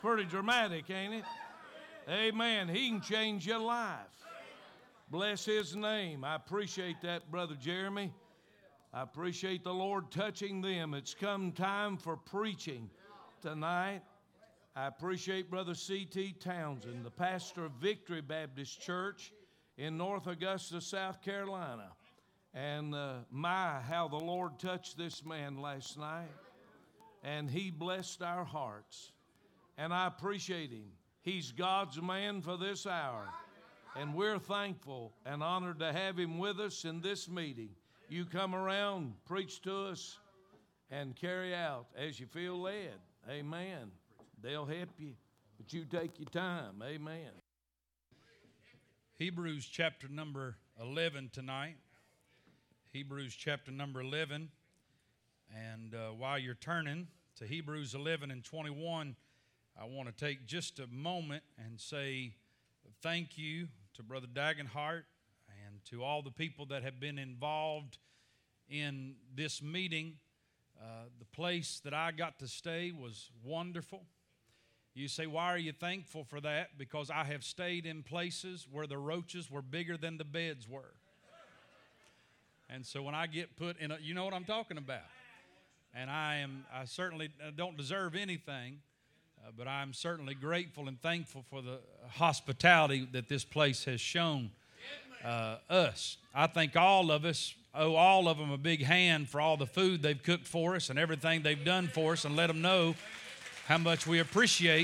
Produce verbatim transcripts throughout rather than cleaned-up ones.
Pretty dramatic, ain't it? Amen. He can change your life. Bless His name. I appreciate that, Brother Jeremy. I appreciate the Lord touching them. It's come time for preaching tonight. I appreciate Brother C T Townsend, the pastor of Victory Baptist Church in North Augusta, South Carolina. And uh, my, how the Lord touched this man last night. And he blessed our hearts. And I appreciate him. He's God's man for this hour. And we're thankful and honored to have him with us in this meeting. You come around, preach to us, and carry out as you feel led. Amen. They'll help you, but you take your time. Amen. Hebrews chapter number eleven tonight. Hebrews chapter number eleven. And uh, while you're turning to Hebrews eleven and twenty-one, I want to take just a moment and say thank you to Brother Dagenhart and to all the people that have been involved in this meeting. Uh, the place that I got to stay was wonderful. You say, why are you thankful for that? Because I have stayed in places where the roaches were bigger than the beds were. And so when I get put in a, you know what I'm talking about. And I am, I certainly don't deserve anything, uh, but I'm certainly grateful and thankful for the hospitality that this place has shown uh, us. I think all of us owe all of them a big hand for all the food they've cooked for us and everything they've done for us, and let them know how much we appreciate.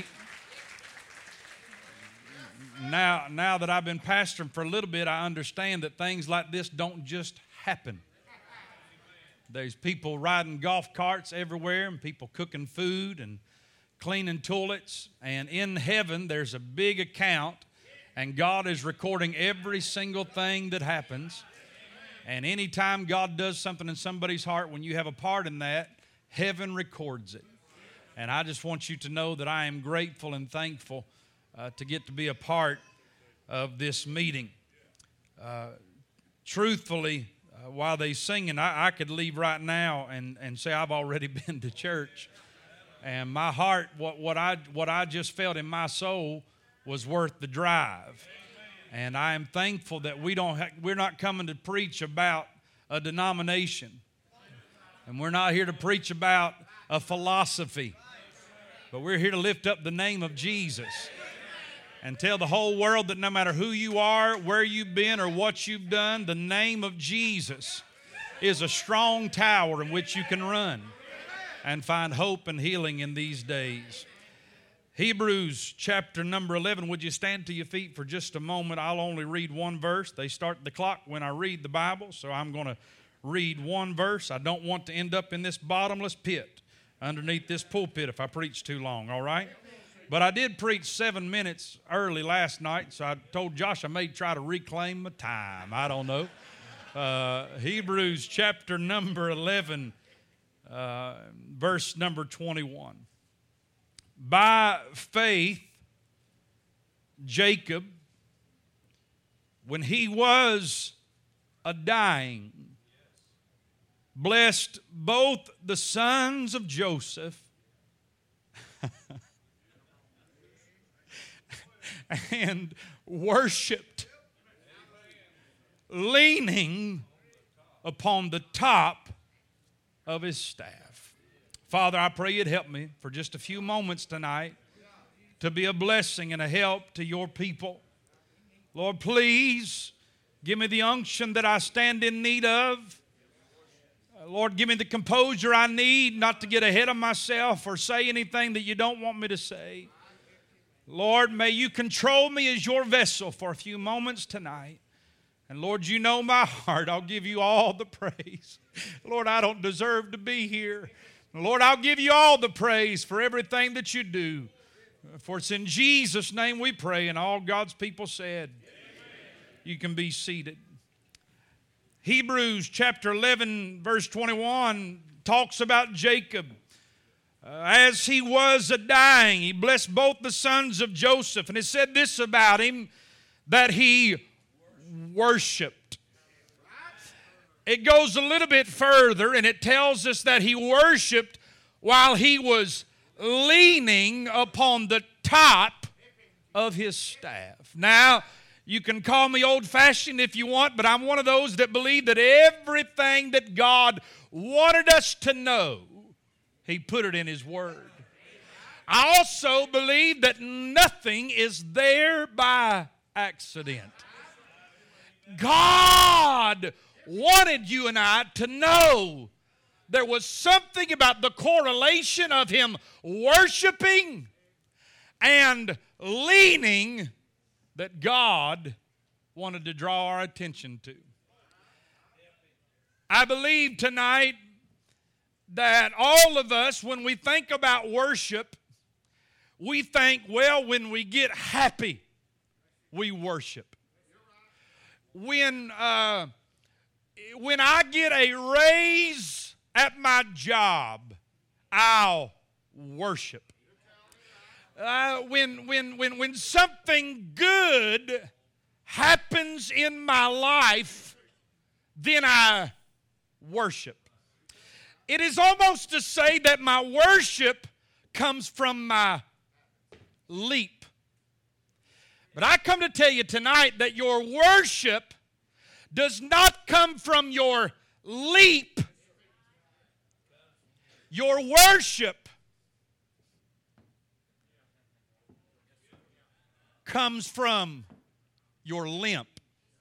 Now, now that I've been pastoring for a little bit, I understand that things like this don't just happen. There's people riding golf carts everywhere and people cooking food and cleaning toilets. And in heaven, there's a big account, and God is recording every single thing that happens. And anytime God does something in somebody's heart, when you have a part in that, heaven records it. And I just want you to know that I am grateful and thankful uh, to get to be a part of this meeting. Uh, truthfully, uh, while they're singing, I, I could leave right now and, and say I've already been to church. And my heart, what, what, I, what I just felt in my soul was worth the drive. And I am thankful that we don't ha- we're not coming to preach about a denomination. And we're not here to preach about a philosophy. But we're here to lift up the name of Jesus and tell the whole world that no matter who you are, where you've been, or what you've done, the name of Jesus is a strong tower in which you can run and find hope and healing in these days. Hebrews chapter number eleven. Would you stand to your feet for just a moment? I'll only read one verse. They start the clock when I read the Bible, so I'm going to read one verse. I don't want to end up in this bottomless pit underneath this pulpit if I preach too long, all right? But I did preach seven minutes early last night, so I told Josh I may try to reclaim my time. I don't know. Uh, Hebrews chapter number eleven, uh, verse number twenty-one. By faith, Jacob, when he was a dying, blessed both the sons of Joseph and worshiped, leaning upon the top of his staff. Father, I pray you'd help me for just a few moments tonight to be a blessing and a help to your people. Lord, please give me the unction that I stand in need of. Lord, give me the composure I need not to get ahead of myself or say anything that you don't want me to say. Lord, may you control me as your vessel for a few moments tonight. And Lord, you know my heart. I'll give you all the praise. Lord, I don't deserve to be here. Lord, I'll give you all the praise for everything that you do. For it's in Jesus' name we pray, and all God's people said. Amen. You can be seated. Hebrews chapter eleven, verse twenty-one talks about Jacob. Uh, as he was a dying, he blessed both the sons of Joseph. And it said this about him, that he worshiped. It goes a little bit further, and it tells us that he worshiped while he was leaning upon the top of his staff. Now, you can call me old-fashioned if you want, but I'm one of those that believe that everything that God wanted us to know, He put it in His Word. I also believe that nothing is there by accident. God wanted you and I to know there was something about the correlation of Him worshiping and leaning that God wanted to draw our attention to. I believe tonight that all of us, when we think about worship, we think, well, when we get happy, we worship. When, uh, when I get a raise at my job, I'll worship. Uh, when, when, when, when something good happens in my life, then I worship. It is almost to say that my worship comes from my leap. But I come to tell you tonight that your worship does not come from your leap. Your worship comes from your limp.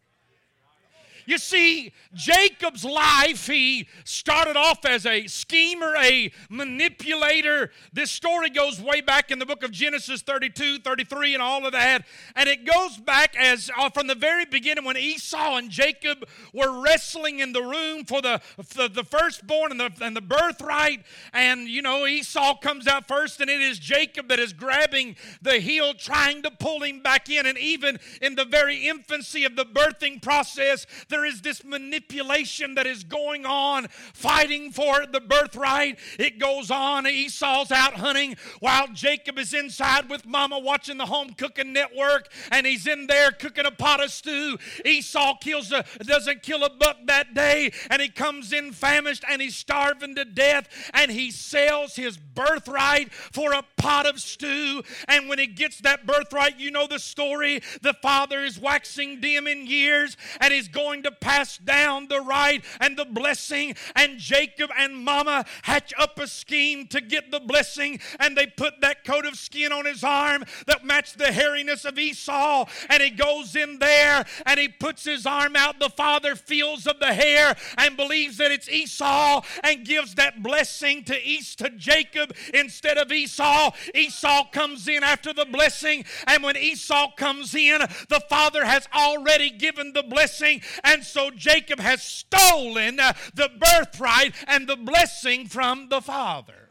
You see, Jacob's life, he started off as a schemer, a manipulator. This story goes way back in the book of Genesis thirty-two, thirty-three, and all of that. And it goes back as uh, from the very beginning when Esau and Jacob were wrestling in the room for the, for the firstborn and the, and the birthright. And, you know, Esau comes out first, and it is Jacob that is grabbing the heel, trying to pull him back in. And even in the very infancy of the birthing process, there is this manipulation that is going on, fighting for the birthright. It goes on. Esau's out hunting while Jacob is inside with Mama watching the home cooking network, and he's in there cooking a pot of stew. Esau kills a, doesn't kill a buck that day, and he comes in famished, and he's starving to death, and he sells his birthright for a pot of stew. And when he gets that birthright, you know the story. The father is waxing dim in years, and he's going to pass down the right and the blessing. And Jacob and Mama hatch up a scheme to get the blessing, and they put that coat of skin on his arm that matched the hairiness of Esau, and he goes in there and he puts his arm out. The father feels of the hair and believes that it's Esau and gives that blessing to East to Jacob instead of Esau. Esau comes in after the blessing, and when Esau comes in, the father has already given the blessing. And so Jacob has stolen uh, the birthright and the blessing from the father.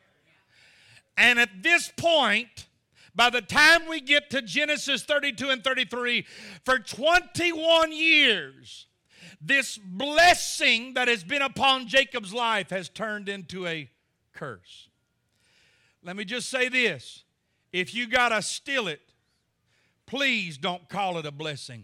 And at this point, by the time we get to Genesis thirty-two and thirty-three, for twenty-one years, this blessing that has been upon Jacob's life has turned into a curse. Let me just say this. If you got to steal it, please don't call it a blessing.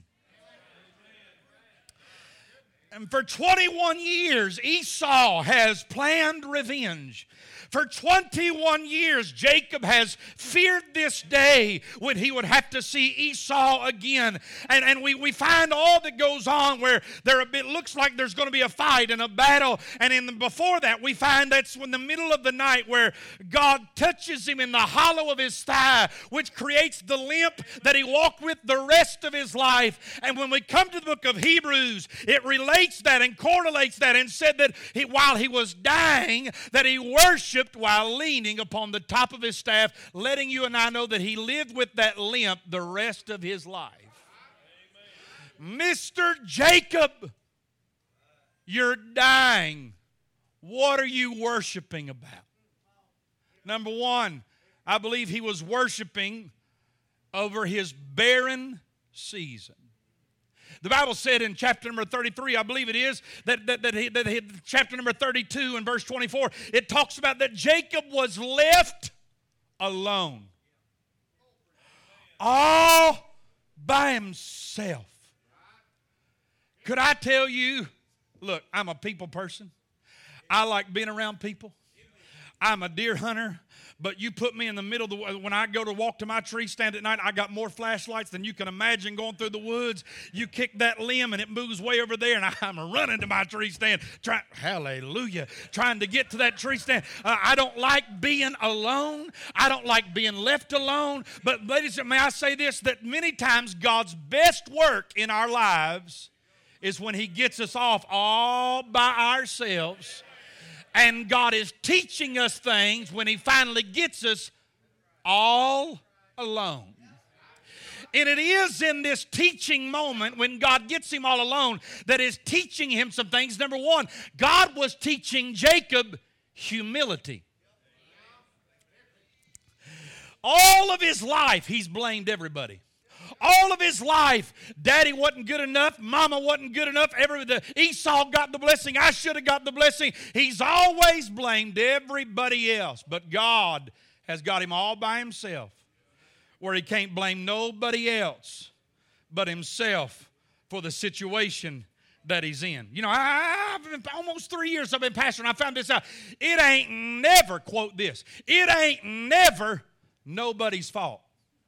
And for twenty-one years, Esau has planned revenge. For twenty-one years, Jacob has feared this day when he would have to see Esau again. And, and we, we find all that goes on where there it looks like there's going to be a fight and a battle. And in the, before that, we find that's in the middle of the night where God touches him in the hollow of his thigh, which creates the limp that he walked with the rest of his life. And when we come to the book of Hebrews, it relates that and correlates that and said that he, while he was dying, that he worshiped while leaning upon the top of his staff, letting you and I know that he lived with that limp the rest of his life. Amen. Mister Jacob, you're dying. What are you worshiping about? Number one, I believe he was worshiping over his barren season. The Bible said in chapter number thirty-three, I believe it is, that, that, that, he, that he, chapter number thirty-two and verse twenty-four, it talks about that Jacob was left alone. All by himself. Could I tell you, look, I'm a people person. I like being around people. I'm a deer hunter. But you put me in the middle of the, when I go to walk to my tree stand at night, I got more flashlights than you can imagine going through the woods. You kick that limb and it moves way over there, and I'm running to my tree stand. Try, hallelujah. Trying to get to that tree stand. Uh, I don't like being alone. I don't like being left alone. But ladies, may I say this, that many times God's best work in our lives is when He gets us off all by ourselves. And God is teaching us things when He finally gets us all alone. And it is in this teaching moment when God gets him all alone that is teaching him some things. Number one, God was teaching Jacob humility. All of his life, he's blamed everybody. All of his life, Daddy wasn't good enough, Mama wasn't good enough, every, the, Esau got the blessing, I should have got the blessing. He's always blamed everybody else, but God has got him all by himself, where he can't blame nobody else but himself for the situation that he's in. You know, I, I've been almost three years I've been pastoring, and I found this out. It ain't never, quote this, it ain't never nobody's fault.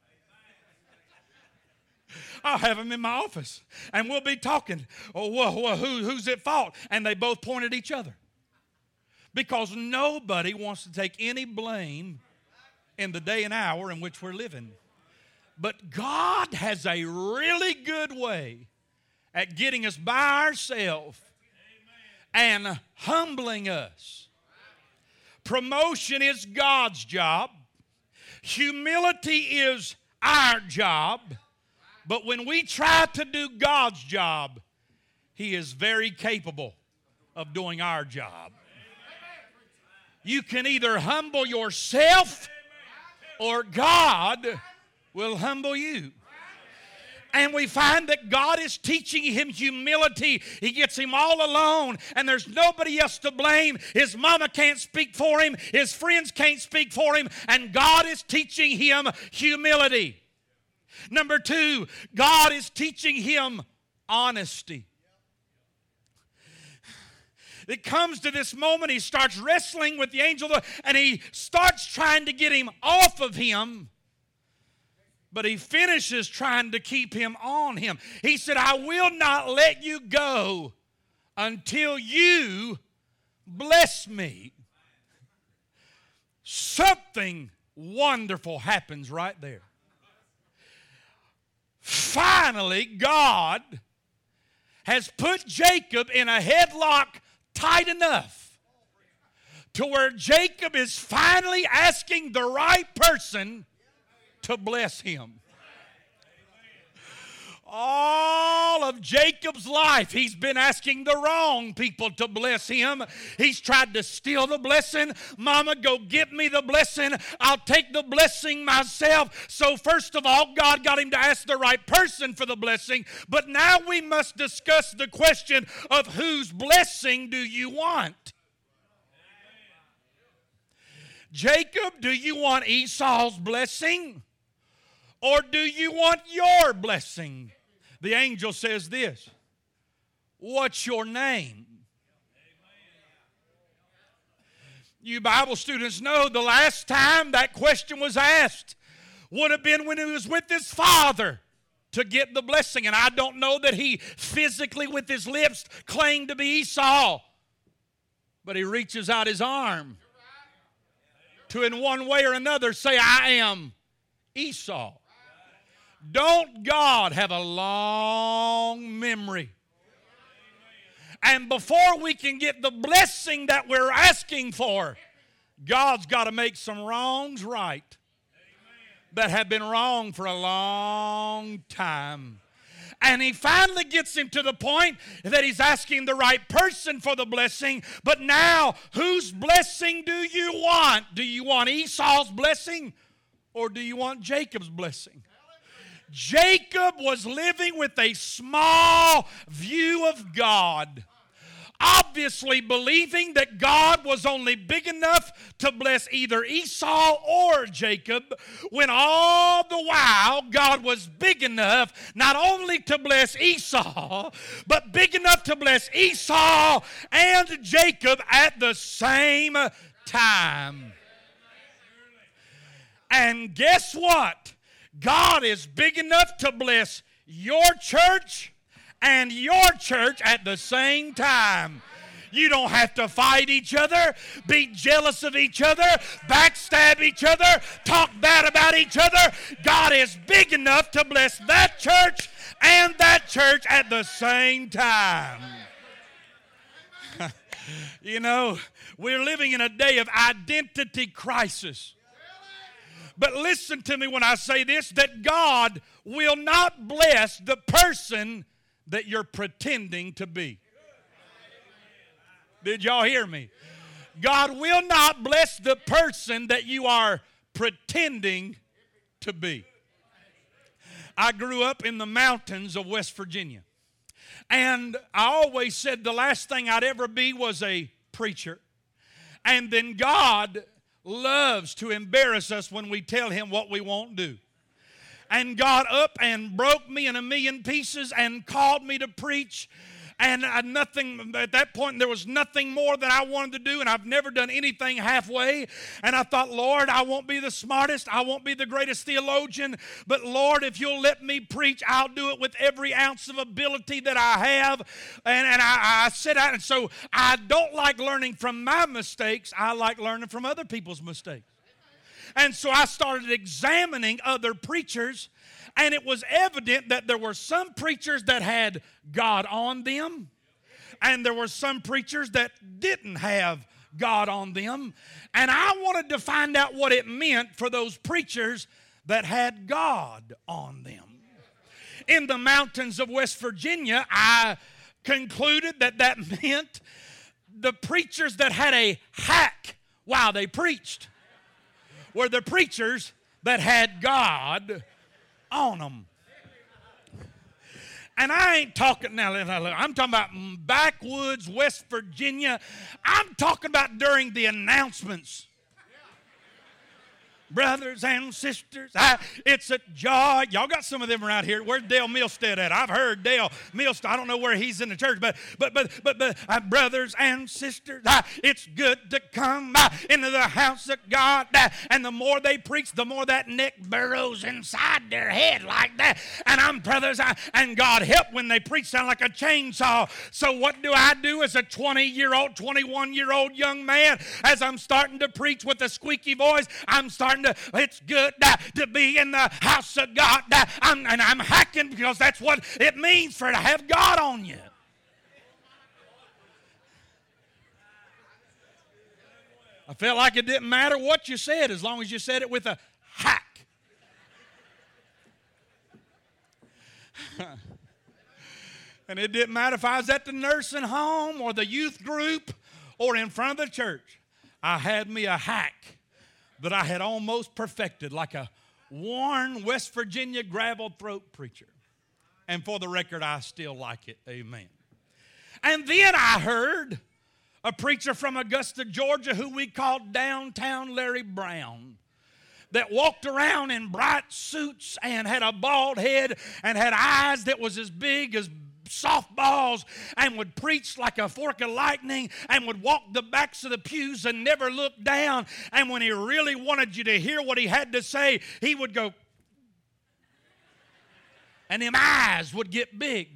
I'll have them in my office, and we'll be talking. Oh, well, well, who, who's at fault? And they both point at each other. Because nobody wants to take any blame in the day and hour in which we're living. But God has a really good way at getting us by ourselves and humbling us. Promotion is God's job. Humility is our job. But when we try to do God's job, He is very capable of doing our job. You can either humble yourself or God will humble you. And we find that God is teaching him humility. He gets him all alone, and there's nobody else to blame. His mama can't speak for him. His friends can't speak for him. And God is teaching him humility. Number two, God is teaching him honesty. It comes to this moment, he starts wrestling with the angel, and he starts trying to get him off of him, but he finishes trying to keep him on him. He said, I will not let you go until you bless me. Something wonderful happens right there. Finally, God has put Jacob in a headlock tight enough to where Jacob is finally asking the right person to bless him. All of Jacob's life, he's been asking the wrong people to bless him. He's tried to steal the blessing. Mama, go get me the blessing. I'll take the blessing myself. So first of all, God got him to ask the right person for the blessing. But now we must discuss the question of whose blessing do you want? Jacob, do you want Esau's blessing? Or do you want your blessing? The angel says this, what's your name? You Bible students know the last time that question was asked would have been when he was with his father to get the blessing. And I don't know that he physically with his lips claimed to be Esau, but he reaches out his arm to in one way or another say, I am Esau. Don't God have a long memory? And before we can get the blessing that we're asking for, God's got to make some wrongs right that have been wrong for a long time. And he finally gets him to the point that he's asking the right person for the blessing. But now, whose blessing do you want? Do you want Esau's blessing or do you want Jacob's blessing? Jacob was living with a small view of God, obviously believing that God was only big enough to bless either Esau or Jacob, when all the while God was big enough not only to bless Esau, but big enough to bless Esau and Jacob at the same time. And guess what? God is big enough to bless your church and your church at the same time. You don't have to fight each other, be jealous of each other, backstab each other, talk bad about each other. God is big enough to bless that church and that church at the same time. You know, we're living in a day of identity crisis. But listen to me when I say this, that God will not bless the person that you're pretending to be. Did y'all hear me? God will not bless the person that you are pretending to be. I grew up in the mountains of West Virginia. And I always said the last thing I'd ever be was a preacher. And then God loves to embarrass us when we tell Him what we won't do. And God up and broke me in a million pieces and called me to preach. And I, nothing, at that point, there was nothing more that I wanted to do, and I've never done anything halfway. And I thought, Lord, I won't be the smartest, I won't be the greatest theologian, but Lord, if you'll let me preach, I'll do it with every ounce of ability that I have. And, and I, I sit out, and so I don't like learning from my mistakes, I like learning from other people's mistakes. And so I started examining other preachers. And it was evident that there were some preachers that had God on them, and there were some preachers that didn't have God on them. And I wanted to find out what it meant for those preachers that had God on them. In the mountains of West Virginia, I concluded that that meant the preachers that had a hack while they preached were the preachers that had God on them. And I ain't talking now, I'm talking about backwoods West Virginia. I'm talking about during the announcements. Brothers and sisters, I, it's a joy. Y'all got some of them around here. Where's Dale Milstead at? I've heard Dale Milstead. I don't know where he's in the church, but but but but, but uh, brothers and sisters, uh, it's good to come uh, into the house of God. Uh, and the more they preach, the more that neck burrows inside their head like that. And I'm brothers, uh, and God help when they preach sound like a chainsaw. So what do I do as a twenty-year-old, twenty-one-year-old young man? As I'm starting to preach with a squeaky voice, I'm starting to, it's good uh, to be in the house of God. Uh, I'm, and I'm hacking because that's what it means for to have God on you. I felt like it didn't matter what you said as long as you said it with a hack. And it didn't matter if I was at the nursing home or the youth group or in front of the church. I had me a hack that I had almost perfected, like a worn West Virginia gravel throat preacher. And for the record, I still like it. Amen. And then I heard a preacher from Augusta, Georgia, who we called Downtown Larry Brown, that walked around in bright suits and had a bald head and had eyes that was as big as softballs, and would preach like a fork of lightning, and would walk the backs of the pews and never look down. And when he really wanted you to hear what he had to say, he would go, and them eyes would get big.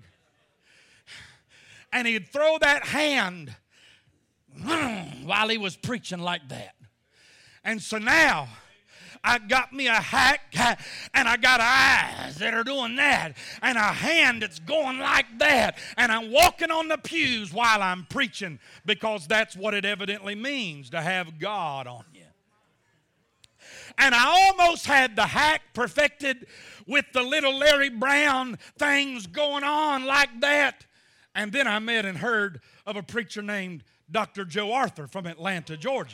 And he'd throw that hand while he was preaching like that. And so now I got me a hack, and I got eyes that are doing that, and a hand that's going like that, and I'm walking on the pews while I'm preaching, because that's what it evidently means to have God on you. And I almost had the hack perfected with the little Larry Brown things going on like that. And then I met and heard of a preacher named Doctor Joe Arthur from Atlanta, Georgia.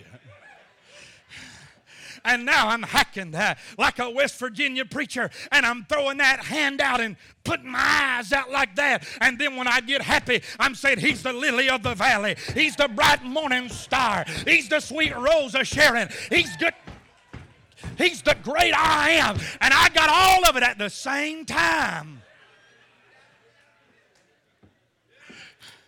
And now I'm hacking uh, like a West Virginia preacher, and I'm throwing that hand out and putting my eyes out like that. And then when I get happy, I'm saying, he's the lily of the valley. He's the bright morning star. He's the sweet rose of Sharon. He's good. He's the great I am. And I got all of it at the same time.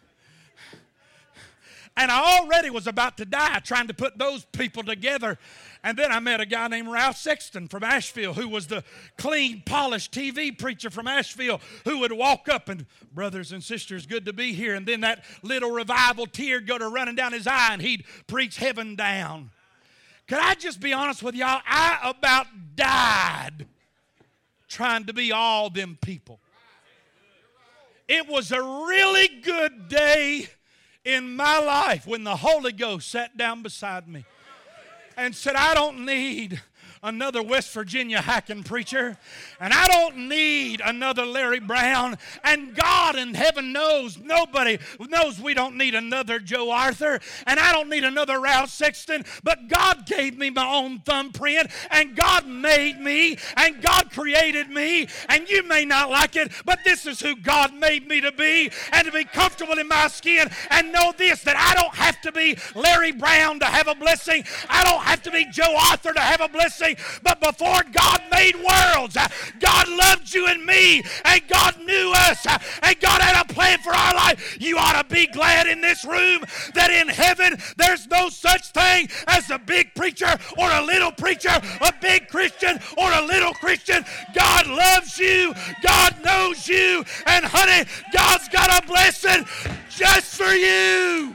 And I already was about to die trying to put those people together. And then I met a guy named Ralph Sexton from Asheville, who was the clean, polished T V preacher from Asheville, who would walk up and, brothers and sisters, good to be here. And then that little revival tear go to running down his eye, and he'd preach heaven down. Could I just be honest with y'all? I about died trying to be all them people. It was a really good day in my life when the Holy Ghost sat down beside me and said, I don't need another West Virginia hacking preacher, and I don't need another Larry Brown, and God in heaven knows, nobody knows we don't need another Joe Arthur, and I don't need another Ralph Sexton, but God gave me my own thumbprint, and God made me, and God created me, and you may not like it, but this is who God made me to be, and to be comfortable in my skin, and know this, that I don't have to be Larry Brown to have a blessing, I don't have to be Joe Arthur to have a blessing. But before God made worlds, God loved you and me, and God knew us, and God had a plan for our life. You ought to be glad in this room that in heaven there's no such thing as a big preacher or a little preacher, a big Christian or a little Christian. God loves you, God knows you, and honey, God's got a blessing just for you.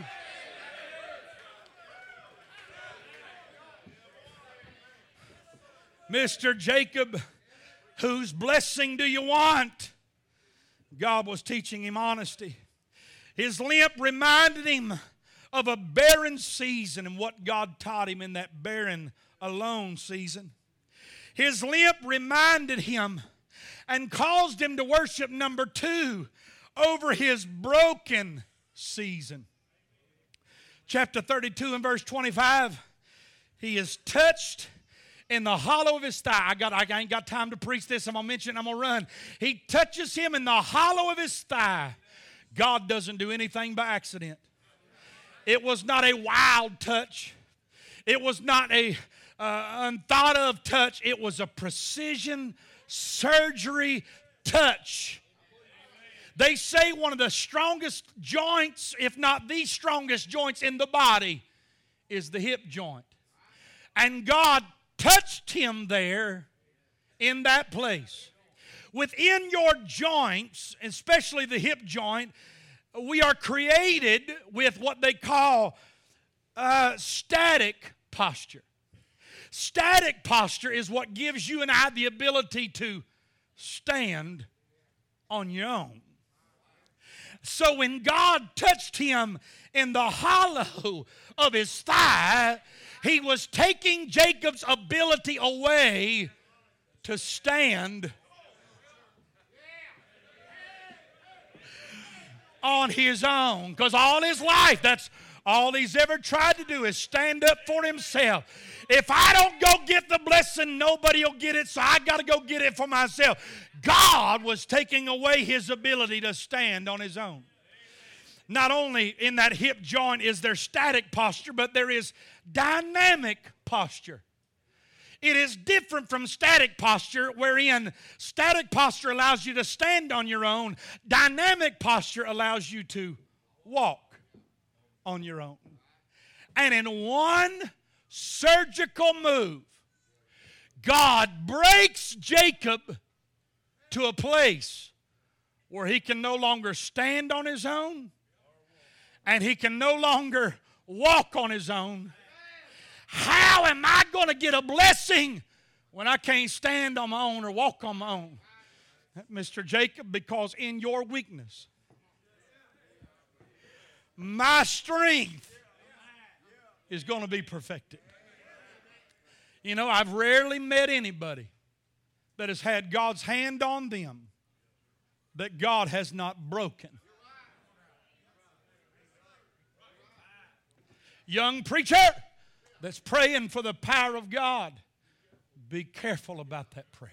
Mister Jacob, whose blessing do you want? God was teaching him honesty. His limp reminded him of a barren season and what God taught him in that barren, alone season. His limp reminded him and caused him to worship number two over his broken season. Chapter thirty-two and verse twenty-five, he is touched in the hollow of his thigh. I, got, I ain't got time to preach this. I'm going to mention it. I'm going to run. He touches him in the hollow of his thigh. God doesn't do anything by accident. It was not a wild touch. It was not a uh, unthought of touch. It was a precision surgery touch. They say one of the strongest joints, if not the strongest joints in the body, is the hip joint. And God touched him there in that place. Within your joints, especially the hip joint, we are created with what they call uh, static posture. Static posture is what gives you and I the ability to stand on your own. So when God touched him in the hollow of his thigh, he was taking Jacob's ability away to stand on his own. Because all his life, that's all he's ever tried to do is stand up for himself. If I don't go get the blessing, nobody will get it, so I got to go get it for myself. God was taking away his ability to stand on his own. Not only in that hip joint is there static posture, but there is dynamic posture. It is different from static posture, wherein static posture allows you to stand on your own. Dynamic posture allows you to walk on your own. And in one surgical move, God breaks Jacob to a place where he can no longer stand on his own, and he can no longer walk on his own. How am I going to get a blessing when I can't stand on my own or walk on my own? Mister Jacob, because in your weakness, my strength is going to be perfected. You know, I've rarely met anybody that has had God's hand on them that God has not broken. Young preacher that's praying for the power of God, be careful about that prayer.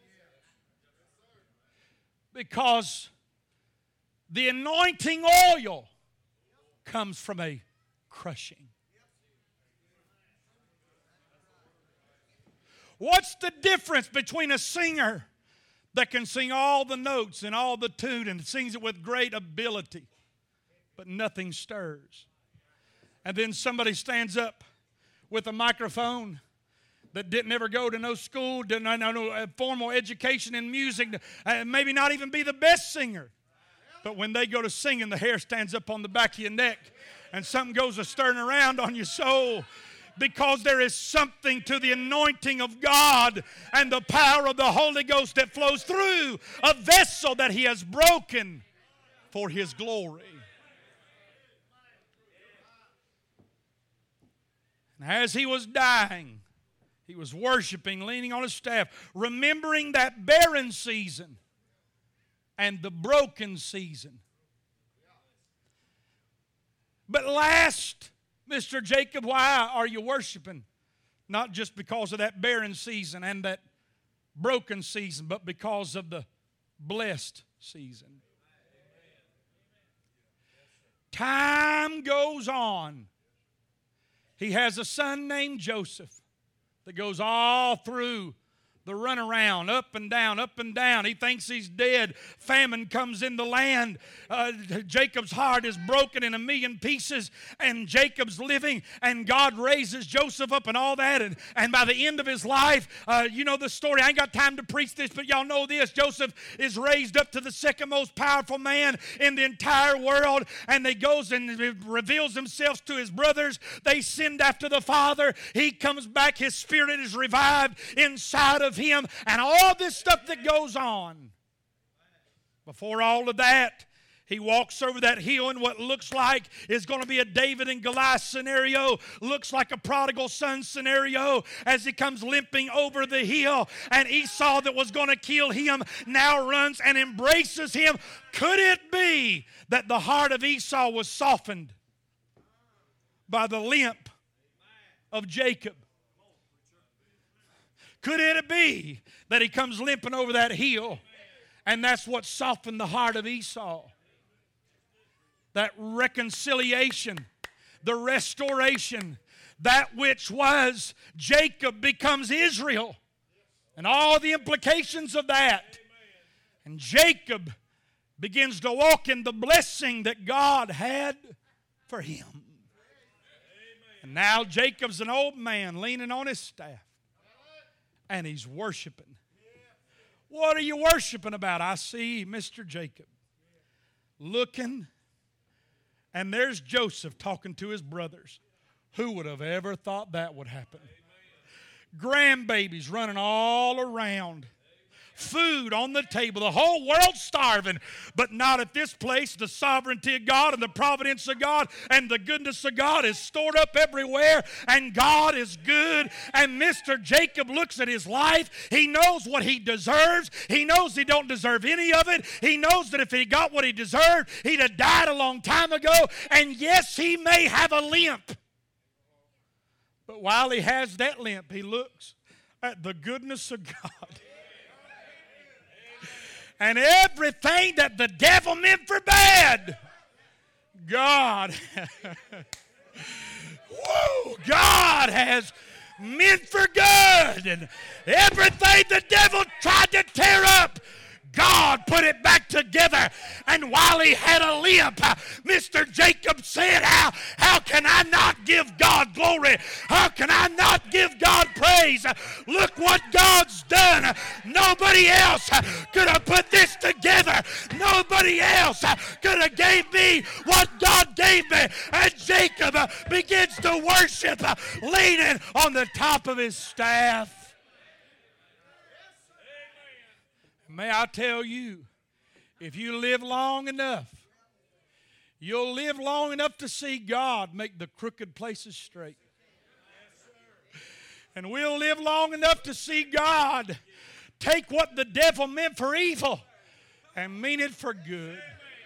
Because the anointing oil comes from a crushing. What's the difference between a singer that can sing all the notes and all the tune and sings it with great ability, but nothing stirs? And then somebody stands up with a microphone that didn't ever go to no school, didn't have no formal education in music, uh, maybe not even be the best singer. But when they go to singing, the hair stands up on the back of your neck and something goes a stirring around on your soul, because there is something to the anointing of God and the power of the Holy Ghost that flows through a vessel that He has broken for His glory. And as he was dying, he was worshiping, leaning on his staff, remembering that barren season and the broken season. But last, Mister Jacob, why are you worshiping? Not just because of that barren season and that broken season, but because of the blessed season. Time goes on. He has a son named Joseph that goes all through the runaround, up and down, up and down. He thinks he's dead. Famine comes in the land. Uh, Jacob's heart is broken in a million pieces, and Jacob's living, and God raises Joseph up and all that. And, and by the end of his life, uh, you know the story. I ain't got time to preach this, but y'all know this. Joseph is raised up to the second most powerful man in the entire world, and he goes and reveals himself to his brothers. They sinned after the father. He comes back. His spirit is revived inside of him, and all this stuff that goes on. Before all of that, he walks over that hill in what looks like is going to be a David and Goliath scenario, looks like a prodigal son scenario, as he comes limping over the hill, and Esau that was going to kill him now runs and embraces him. Could it be that the heart of Esau was softened by the limp of Jacob? Could it be that he comes limping over that hill, and that's what softened the heart of Esau? That reconciliation, the restoration, that which was Jacob becomes Israel, and all the implications of that. And Jacob begins to walk in the blessing that God had for him. And now Jacob's an old man leaning on his staff. And he's worshiping. What are you worshiping about? I see Mister Jacob looking, and there's Joseph talking to his brothers. Who would have ever thought that would happen? Grandbabies running all around. Food on the table. The whole world's starving. But not at this place. The sovereignty of God and the providence of God and the goodness of God is stored up everywhere. And God is good. And Mister Jacob looks at his life. He knows what he deserves. He knows he don't deserve any of it. He knows that if he got what he deserved, he'd have died a long time ago. And yes, he may have a limp. But while he has that limp, he looks at the goodness of God. And everything that the devil meant for bad, God, whoa, God has meant for good. And everything the devil tried to tear up, God put it back together. And while he had a limp, Mister Jacob said, how, how can I not give God glory? How can I not give God praise? Look what God's done. Nobody else could have put this together. Nobody else could have gave me what God gave me. And Jacob begins to worship, leaning on the top of his staff. May I tell you, if you live long enough, you'll live long enough to see God make the crooked places straight. And we'll live long enough to see God take what the devil meant for evil and mean it for good.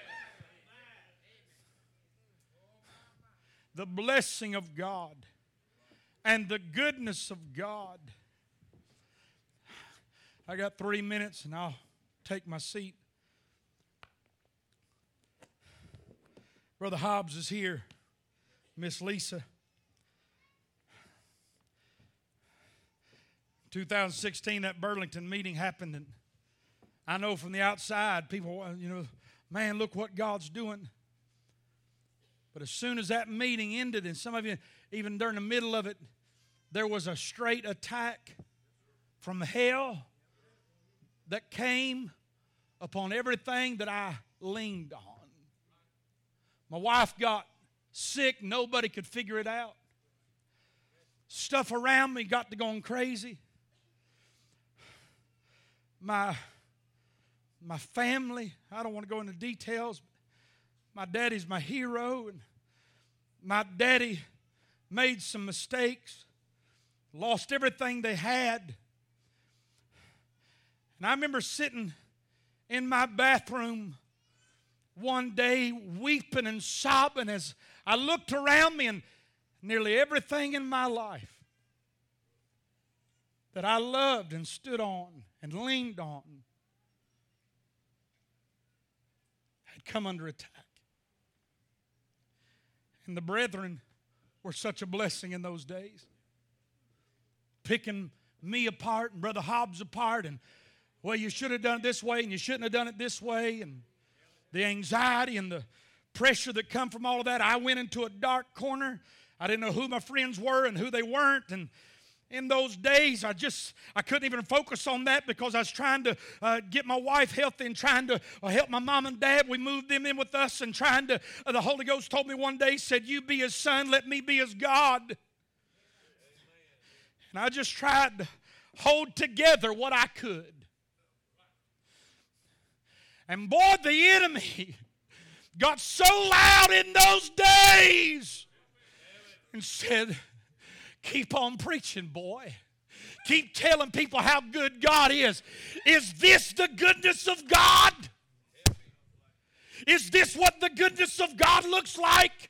The blessing of God and the goodness of God. I got three minutes and I'll take my seat. Brother Hobbs is here. Miss Lisa. twenty sixteen, that Burlington meeting happened, and I know from the outside, people, you know, man, look what God's doing. But as soon as that meeting ended, and some of you, even during the middle of it, there was a straight attack from hell that came upon everything that I leaned on. My wife got sick. Nobody could figure it out. Stuff around me got to going crazy. My, my family, I don't want to go into details. My daddy's my hero, and my daddy made some mistakes, lost everything they had. And I remember sitting in my bathroom one day weeping and sobbing as I looked around me, and nearly everything in my life that I loved and stood on and leaned on had come under attack. And the brethren were such a blessing in those days, picking me apart and Brother Hobbs apart, and well, you should have done it this way and you shouldn't have done it this way, and the anxiety and the pressure that come from all of that. I went into a dark corner. I didn't know who my friends were and who they weren't, and in those days, I just, I couldn't even focus on that because I was trying to uh, get my wife healthy and trying to uh, help my mom and dad. We moved them in with us and trying to, uh, the Holy Ghost told me one day, said, you be his son, let me be his God. Amen. And I just tried to hold together what I could. And boy, the enemy got so loud in those days and said, keep on preaching, boy. Keep telling people how good God is. Is this the goodness of God? Is this what the goodness of God looks like?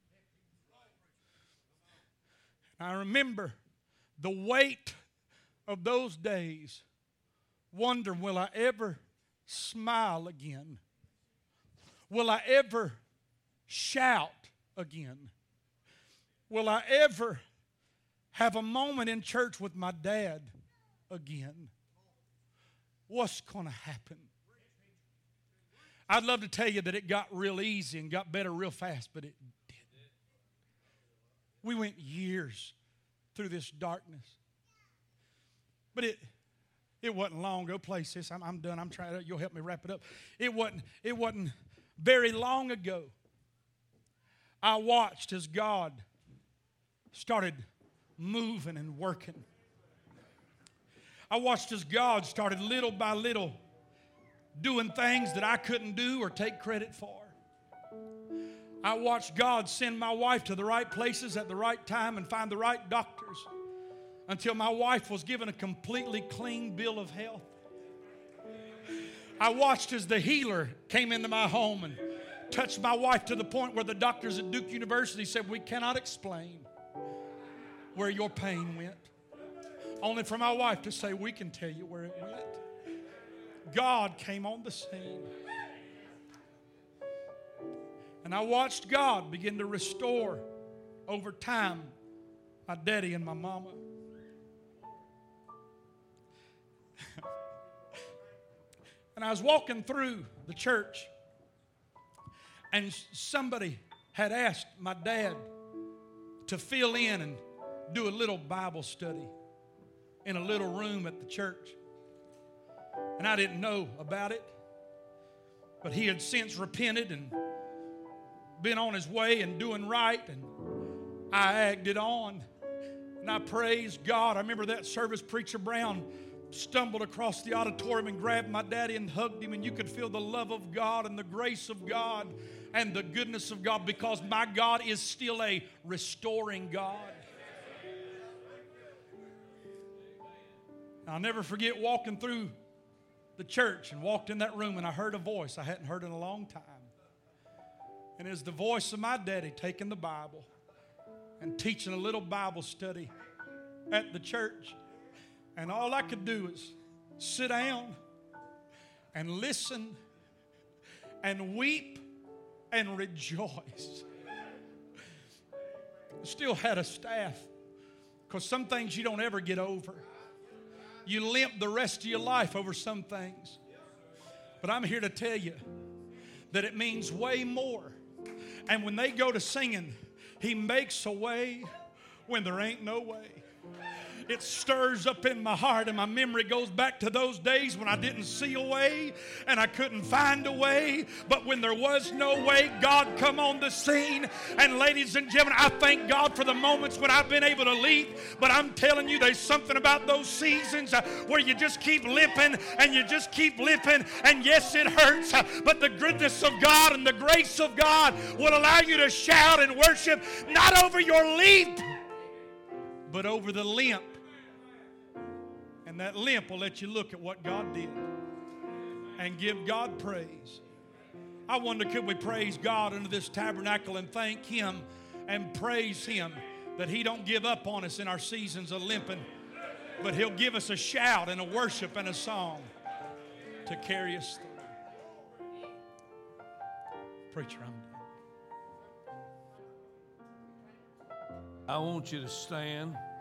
I remember the weight of those days, wondering, will I ever smile again? Will I ever shout again? Will I ever have a moment in church with my dad again? What's going to happen? I'd love to tell you that it got real easy and got better real fast, but it didn't. We went years through this darkness. But it it wasn't long. Go play, sis. I'm, I'm done. I'm trying to, you'll help me wrap it up. It wasn't, it wasn't very long ago I watched as God started moving and working. I watched as God started little by little doing things that I couldn't do or take credit for. I watched God send my wife to the right places at the right time and find the right doctors until my wife was given a completely clean bill of health. I watched as the healer came into my home and touched my wife to the point where the doctors at Duke University said, we cannot explain where your pain went. Only for my wife to say, we can tell you where it went. God came on the scene. And I watched God begin to restore over time my daddy and my mama. And I was walking through the church, and somebody had asked my dad to fill in and do a little Bible study in a little room at the church. And I didn't know about it, but he had since repented and been on his way and doing right, and I acted on, and I praised God. I remember that service, Preacher Brown stumbled across the auditorium and grabbed my daddy and hugged him, and you could feel the love of God and the grace of God and the goodness of God, because my God is still a restoring God. I'll never forget walking through the church and walked in that room, and I heard a voice I hadn't heard in a long time. And it's the voice of my daddy taking the Bible and teaching a little Bible study at the church. And all I could do is sit down and listen and weep and rejoice. I still had a staff, because some things you don't ever get over. You limp the rest of your life over some things. But I'm here to tell you that it means way more. And when they go to singing, He makes a way when there ain't no way. It stirs up in my heart, and my memory goes back to those days when I didn't see a way and I couldn't find a way. But when there was no way, God come on the scene. And ladies and gentlemen, I thank God for the moments when I've been able to leap. But I'm telling you, there's something about those seasons uh, where you just keep limping and you just keep limping. And yes, it hurts, uh, but the goodness of God and the grace of God will allow you to shout and worship, not over your leap, but over the limp. And that limp will let you look at what God did and give God praise. I wonder, could we praise God under this tabernacle and thank Him and praise Him that He don't give up on us in our seasons of limping, but He'll give us a shout and a worship and a song to carry us through. Preacher, I'm done. I want you to stand.